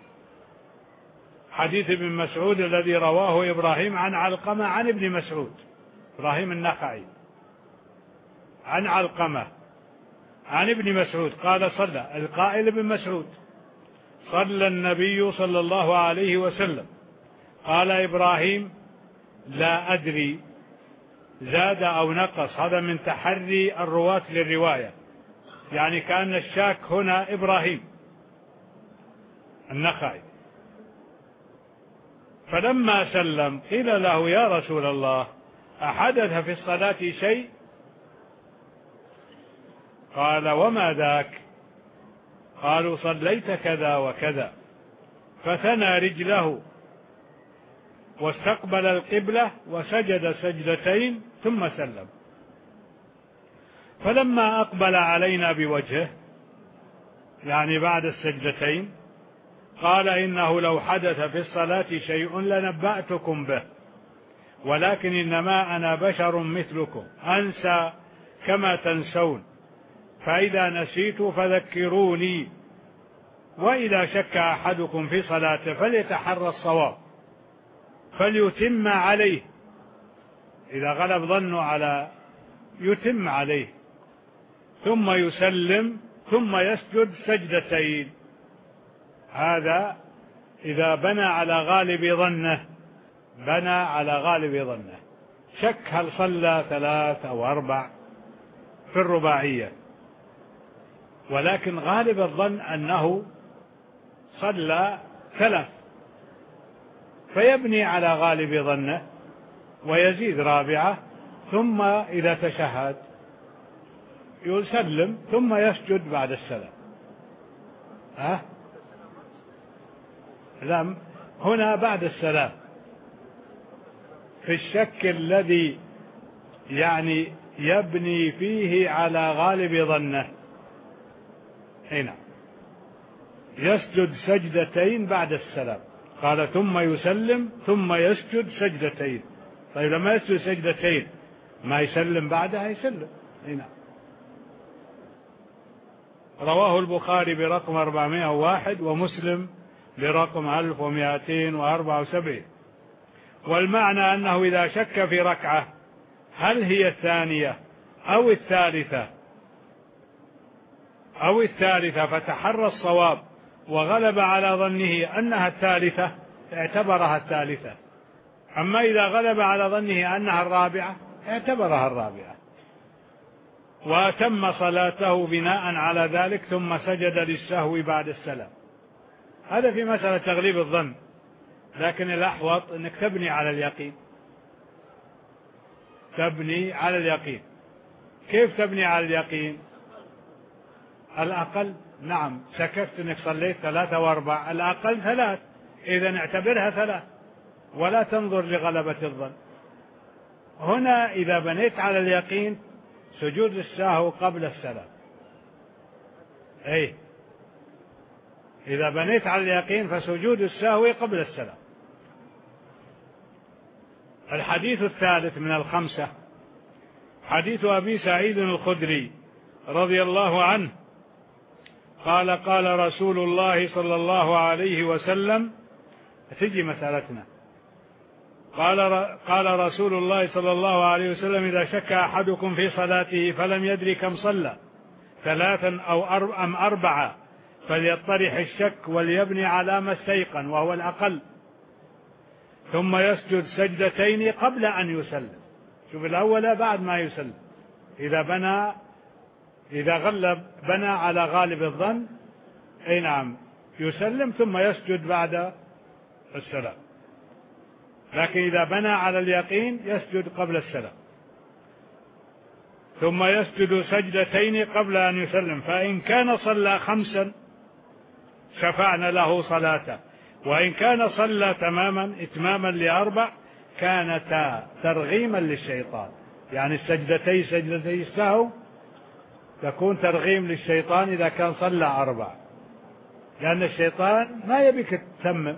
S1: حديث ابن مسعود الذي رواه إبراهيم عن علقمة عن ابن مسعود، إبراهيم النخعي عن علقمة عن ابن مسعود قال صلى، القائل ابن مسعود، صلى النبي صلى الله عليه وسلم. قال إبراهيم لا أدري زاد أو نقص، هذا من تحري الرواة للرواية، يعني كان الشاك هنا إبراهيم النخعي. فلما سلم قيل له يا رسول الله أحدث في الصلاة شيء؟ قال وما ذاك؟ قالوا صليت كذا وكذا، فثنى رجله واستقبل القبلة وسجد سجدتين ثم سلم. فلما أقبل علينا بوجهه، يعني بعد السجدتين، قال إنه لو حدث في الصلاة شيء لنبأتكم به، ولكن إنما أنا بشر مثلكم أنسى كما تنسون، فإذا نسيت فذكروني، وإذا شك أحدكم في صلاته فليتحرى الصواب فليتم عليه، إذا غلب ظنه على يتم عليه، ثم يسلم ثم يسجد سجدتين. هذا إذا بنى على غالب ظنه بنى على غالب ظنه شك هل صلى ثلاث أو أربع في الرباعية، ولكن غالب الظن أنه صلى ثلاث، فيبني على غالب ظنه ويزيد رابعة، ثم إذا تشهد يسلم ثم يسجد بعد السلام. ها؟ لا، هنا بعد السلام في الشك الذي يعني يبني فيه على غالب ظنه، هنا يسجد سجدتين بعد السلام. قال ثم يسلم ثم يسجد سجدتين. طيب لما يسجد سجدتين ما يسلم بعدها؟ يسلم. هنا رواه البخاري برقم أربعمائة وواحد ومسلم برقم ألف ومائتين وأربعة وسبعين. والمعنى أنه إذا شك في ركعة هل هي الثانية أو الثالثة أو الثالثة فتحرى الصواب وغلب على ظنه أنها الثالثة اعتبرها الثالثة، أما إذا غلب على ظنه أنها الرابعة اعتبرها الرابعة، وأتم صلاته بناء على ذلك ثم سجد للسهو بعد السلام. هذا في مسألة تغليب الظن، لكن الأحوط أنك تبني على اليقين، تبني على اليقين. كيف تبني على اليقين؟ الأقل، نعم، شككت أنك صليت ثلاثة وأربع، الأقل ثلاث، إذا اعتبرها ثلاث ولا تنظر لغلبة الظن. هنا إذا بنيت على اليقين سجود السهو قبل السلام، أي إذا بنيت على اليقين فسجود السهو قبل السلام. الحديث الثالث من الخمسة حديث أبي سعيد الخدري رضي الله عنه قال قال رسول الله صلى الله عليه وسلم، تجي مسألتنا، قال قال رسول الله صلى الله عليه وسلم إذا شك أحدكم في صلاته فلم يدري كم صلى ثلاثا أو أم أربعة فليطرح الشك وليبني على ما استيقن وهو الأقل، ثم يسجد سجدتين قبل أن يسلم. شوف الأول بعد ما يسلم، إذا بنى إذا غلب بنى على غالب الظن، أي نعم، يسلم ثم يسجد بعد السلام، لكن إذا بنى على اليقين يسجد قبل السلام. ثم يسجد سجدتين قبل أن يسلم، فإن كان صلى خمسا شفعنا له صلاته، وإن كان صلى تماما إتماما لأربع كانتا ترغيما للشيطان. يعني السجدتي سجدتي السهو تكون ترغيم للشيطان إذا كان صلى أربع، لأن الشيطان ما يبيك تتمم،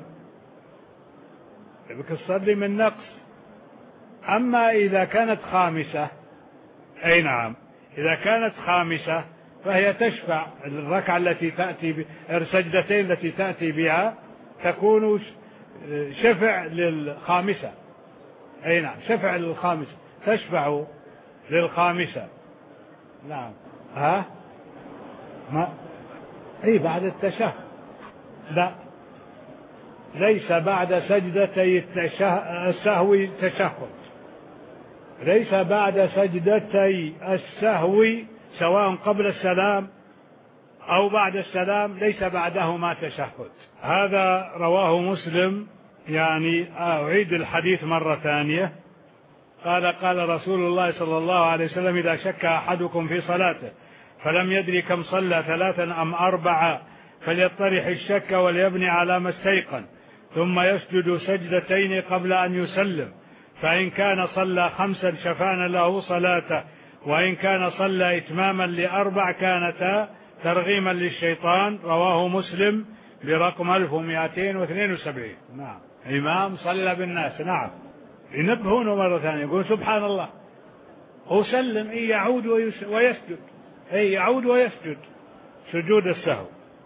S1: يبيك تصلي من نقص. أما إذا كانت خامسة، أي نعم، إذا كانت خامسة فهي تشفع الركعة التي تأتي السجدتين التي تأتي بها تكون شفع للخامسة. أي نعم، شفع للخامسة، تشفع للخامسة. نعم. ها ما أي بعد التشهد، لا، ليس بعد سجدتي السهو تشهد، ليس بعد سجدتي السهو سواء قبل السلام أو بعد السلام، ليس بعدهما تشهد. هذا رواه مسلم. يعني أعيد الحديث مرة ثانية. قال قال رسول الله صلى الله عليه وسلم: إذا شك أحدكم في صلاته فلم يدري كم صلى ثلاثا أم أربعة فليطرح الشك وليبني على ما استيقن، ثم يسجد سجدتين قبل أن يسلم، فإن كان صلى خمسا شفعنا له صلاته، وإن كان صلى إتماما لأربع كانتا ترغيما للشيطان. رواه مسلم برقم ألف ومئتين واثنين وسبعين. نعم. إمام صلى بالناس، نعم، ينبهونه مرة ثانية، يقول سبحان الله، هو سلم، إيه يعود ويسجد، إيه يعود ويسجد سجود السهو.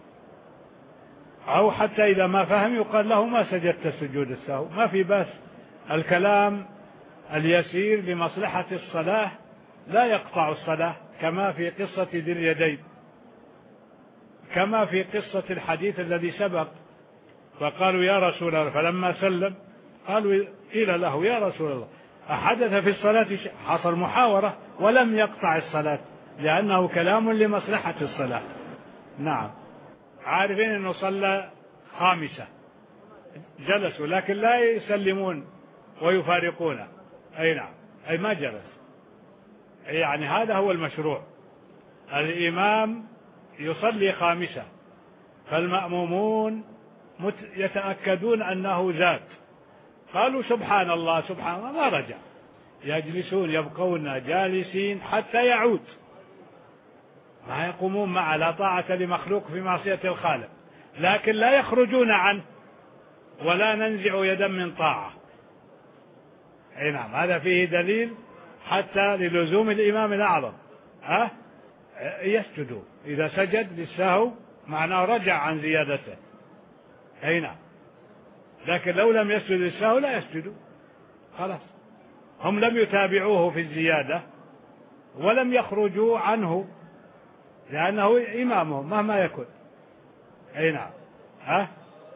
S1: أو حتى إذا ما فهم يقال له: ما سجدت سجود السهو، ما في بأس. الكلام اليسير لمصلحة الصلاة لا يقطع الصلاة، كما في قصة ذي اليدين، كما في قصة الحديث الذي سبق. فقالوا: يا رسول الله، فلما سلم قالوا قيل له: يا رسول الله، أحدث في الصلاة شيء؟ حصل محاورة ولم يقطع الصلاة، لأنه كلام لمصلحة الصلاة. نعم. عارفين أنه صلى خامسة، جلسوا لكن لا يسلمون ويفارقونه. أي نعم، أي ما جلس. يعني هذا هو المشروع. الإمام يصلي خامسة، فالمأمومون يتأكدون أنه زاد، قالوا سبحان الله سبحان الله، ما رجع، يجلسون يبقون جالسين حتى يعود، ما يقومون معه، لا طاعة لمخلوق في معصية الخالق، لكن لا يخرجون عنه ولا ننزع يدا من طاعة. أي نعم، هذا فيه دليل حتى للزوم الإمام الأعظم. ها يسجدوا إذا سجد للسهو، معناه رجع عن زيادته. أي نعم، لكن لو لم يسجد للسهو لا يسجدوا، خلاص، هم لم يتابعوه في الزيادة ولم يخرجوا عنه، لأنه إمامهم مهما يكن. أي نعم. ها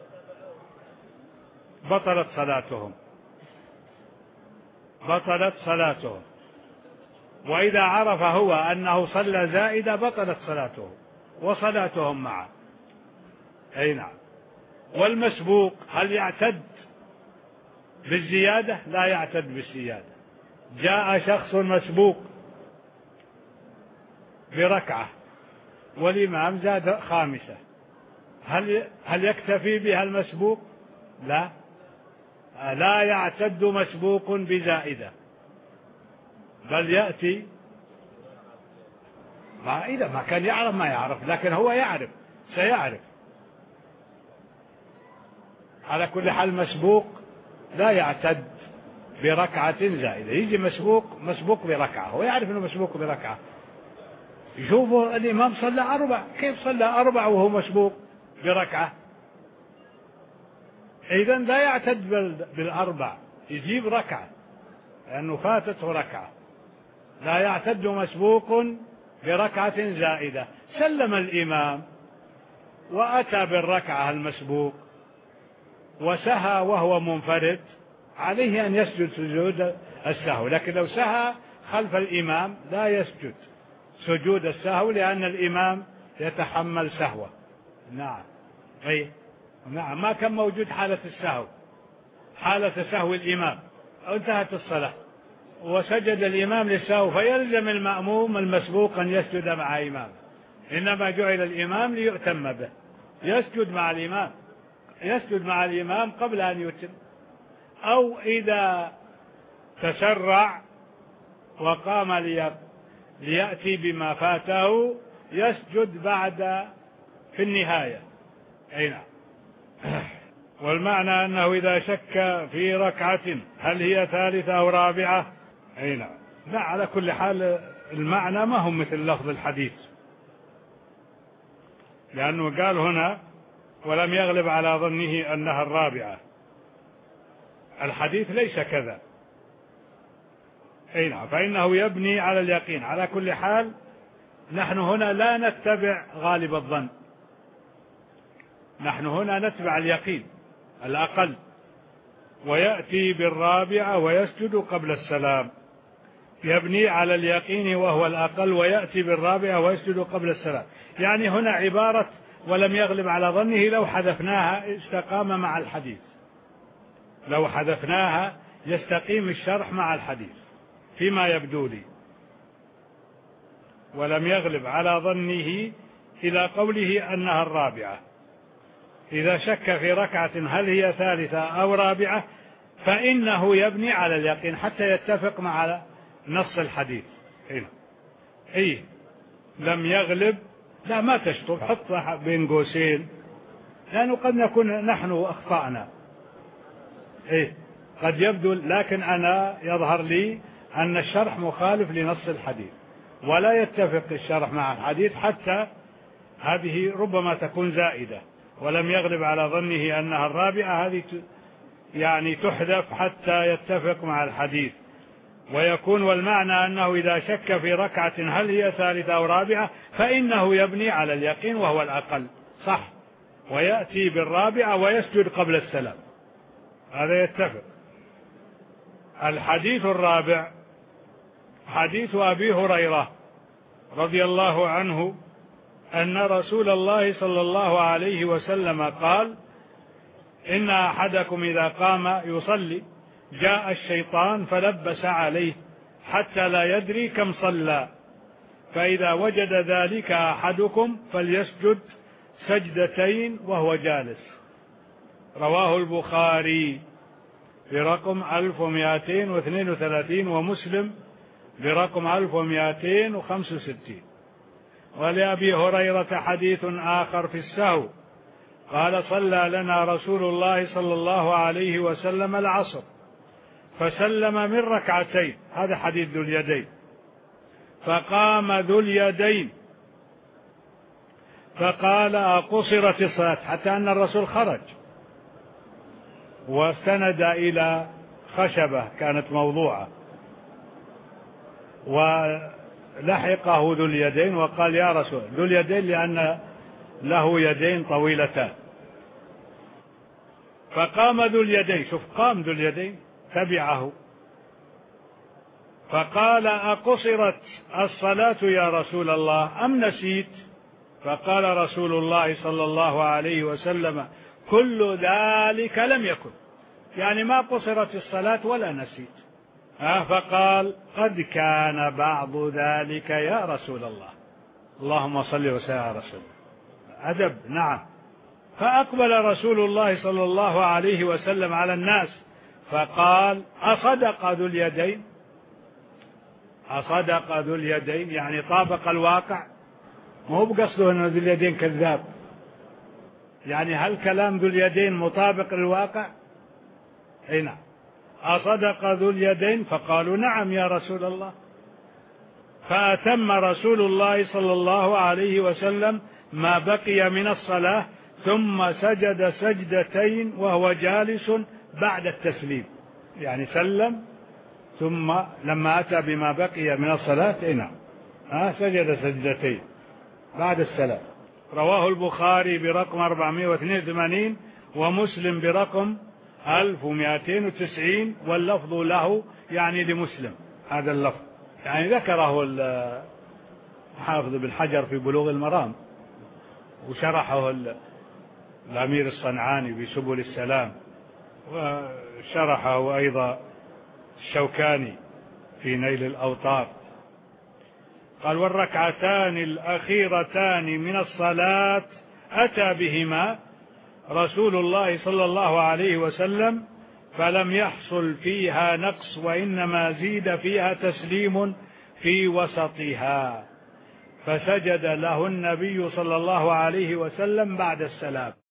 S1: بطلت صلاتهم، بطلت صلاتهم. وإذا عرف هو أنه صلى زائدة بطلت صلاته وصلاتهم معه. أي نعم. والمسبوق هل يعتد بالزيادة؟ لا يعتد بالزيادة. جاء شخص مسبوق بركعة والإمام زاد خامسة، هل هل يكتفي بها المسبوق؟ لا، لا يعتد مسبوق بزائدة، بل يأتي ما إذا ما كان يعرف ما يعرف، لكن هو يعرف، سيعرف. على كل حال مسبوق لا يعتد بركعة زائدة، يجي مسبوق مسبوق بركعة، هو يعرف أنه مسبوق بركعة، يشوفوا الإمام صلى أربع، كيف صلى أربع وهو مسبوق بركعة؟ إذن لا يعتد بالأربع، يجيب ركعة لأنه فاتته ركعة. لا يعتد مسبوق بركعة زائدة. سلم الإمام وأتى بالركعة المسبوق وسهى وهو منفرد، عليه أن يسجد سجود السهو، لكن لو سهى خلف الإمام لا يسجد سجود السهو، لأن الإمام يتحمل سهوه. نعم. أي نعم، ما كان موجود حالة السهو، حالة سهو الإمام انتهت الصلاة،
S2: وسجد الإمام للسهو، فيلزم المأموم المسبوق أن يسجد مع إمامه، إنما جعل الإمام ليؤتم به، يسجد مع الإمام، يسجد مع الإمام قبل أن يتم، أو إذا تسرع وقام ليأتي بما فاته يسجد بعد في النهاية. أي نعم. والمعنى أنه إذا شك في ركعة هل هي ثالثة أو رابعة. أي نعم. لا، على كل حال المعنى ما هو مثل لفظ الحديث، لأنه قال هنا ولم يغلب على ظنه أنها الرابعة، الحديث ليس كذا. أي نعم. فإنه يبني على اليقين. على كل حال نحن هنا لا نتبع غالب الظن، نحن هنا نتبع اليقين الأقل، ويأتي بالرابعة ويسجد قبل السلام. يبني على اليقين وهو الأقل ويأتي بالرابعة ويسجد قبل السلام. يعني هنا عبارة ولم يغلب على ظنه لو حذفناها استقام مع الحديث، لو حذفناها يستقيم الشرح مع الحديث فيما يبدو لي. ولم يغلب على ظنه إلى قوله أنها الرابعة. إذا شك في ركعة هل هي ثالثة أو رابعة فإنه يبني على اليقين حتى يتفق مع نص الحديث. هنا إيه لم يغلب، لا ما تشطب، حطها بين قوسين، لأنه قد نكون نحن أخطأنا. إيه قد يبدو، لكن أنا يظهر لي أن الشرح مخالف لنص الحديث ولا يتفق الشرح مع الحديث، حتى هذه ربما تكون زائدة. ولم يغلب على ظنه أنها الرابعة، هذه يعني تحذف حتى يتفق مع الحديث، ويكون والمعنى أنه إذا شك في ركعة هل هي ثالثة أو رابعة فإنه يبني على اليقين وهو الأقل، صح، ويأتي بالرابعة ويسجد قبل السلام، هذا يتفق. الحديث الرابع حديث أبي هريرة رضي الله عنه أن رسول الله صلى الله عليه وسلم قال: إن أحدكم إذا قام يصلي جاء الشيطان فلبس عليه حتى لا يدري كم صلى، فإذا وجد ذلك أحدكم فليسجد سجدتين وهو جالس. رواه البخاري برقم ألف ومئتين واثنين وثلاثين ومسلم برقم ألف ومئتين وخمس وستين. ولأبي هريرة حديث آخر في السهو قال: صلى لنا رسول الله صلى الله عليه وسلم العصر فسلم من ركعتين، هذا حديث ذو اليدين، فقام ذو اليدين فقال: أقصرت الصلاة، حتى أن الرسول خرج واستند إلى خشبة كانت موضوعة، ولحقه ذو اليدين وقال: يا رسول، ذو اليدين لأن له يدين طويلتان، فقام ذو اليدين، شوف قام ذو اليدين تبعه، فقال: أقصرت الصلاة يا رسول الله أم نسيت؟ فقال رسول الله صلى الله عليه وسلم: كل ذلك لم يكن، يعني ما قصرت الصلاة ولا نسيت. آه فقال: قد كان بعض ذلك يا رسول الله. اللهم صل وسلم على رسول الله. أدب، نعم. فأقبل رسول الله صلى الله عليه وسلم على الناس فقال: أصدق ذو اليدين؟ أصدق ذو اليدين يعني طابق الواقع، مو بقصده أن ذو اليدين كذاب، يعني هل كلام ذو اليدين مطابق للواقع؟ أي نعم. أصدق ذو اليدين؟ فقالوا: نعم يا رسول الله. فأتم رسول الله صلى الله عليه وسلم ما بقي من الصلاة ثم سجد سجدتين وهو جالس بعد التسليم، يعني سلم ثم لما أتى بما بقي من الصلاة نعم آه سجد سجدتين بعد السلام. رواه البخاري برقم أربعمائة واثنين وثمانين ومسلم برقم ألف ومئتين وتسعين، واللفظ له يعني لمسلم، هذا اللفظ يعني ذكره الحافظ بن حجر في بلوغ المرام، وشرحه الأمير الصنعاني بسبل السلام، وشرحه أيضا الشوكاني في نيل الأوطار. قال: والركعتان الأخيرتان من الصلاة أتى بهما رسول الله صلى الله عليه وسلم فلم يحصل فيها نقص، وإنما زيد فيها تسليم في وسطها، فسجد له النبي صلى الله عليه وسلم بعد السلام.